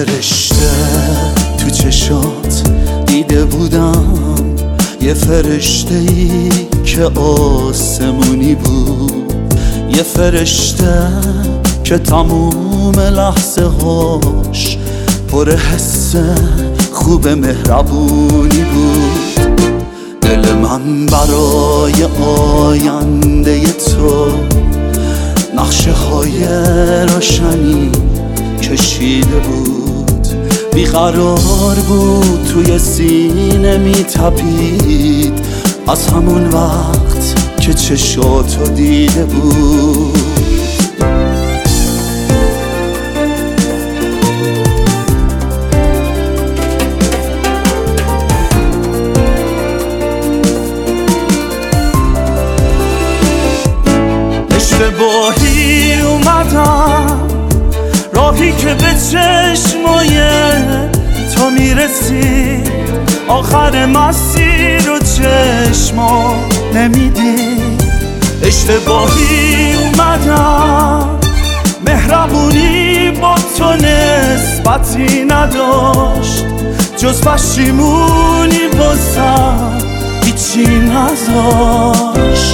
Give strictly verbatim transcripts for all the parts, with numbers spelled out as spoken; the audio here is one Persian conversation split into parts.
فرشته تو چشات دیده بودم، یه فرشته ای که آسمونی بود، یه فرشته که تموم لحظه هاش پر حس خوب مهربونی بود. دل من برای آینده تو نقشه های روشنی کشیده بود، بیقرار بود توی سینه میتپید از همون وقت که چشاتو دیده بود. اشتباهی اومدم راهی که به چشمای تو میرسید، آخر مسیر و چشما نمیدید. اشتباهی اومدم مهربونی با تو نسبتی نداشت، جز پشیمونی بازم هیچی نذاشت.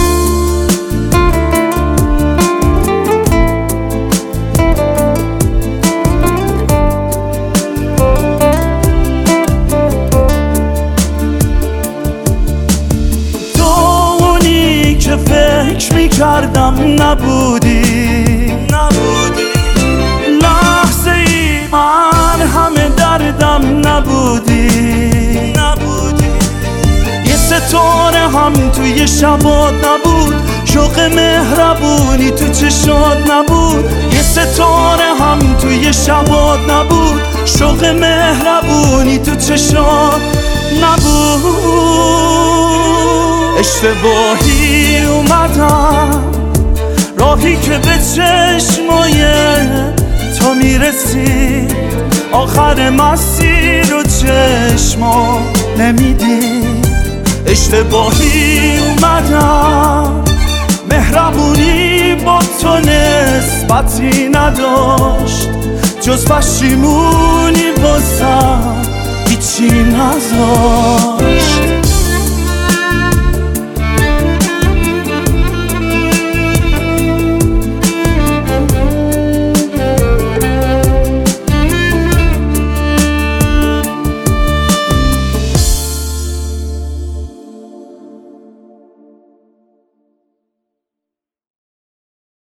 فکر میکردم نبودی نبودی لحظه ای من همه دردم نبودی نبودی یه ستاره هم توی شبات نبود، شوق مهربونی تو چشات نبود. یه ستاره هم توی شبات نبود، شوق مهربونی تو چشات نبود. اشتباهی اومدم راهی که به چشمای تو میرسید، آخر مسیر و چشما نمیدید. اشتباهی اومدم مهربونی با تو نسبتی نداشت، جز پشیمونی بازم هیچی نذاشت.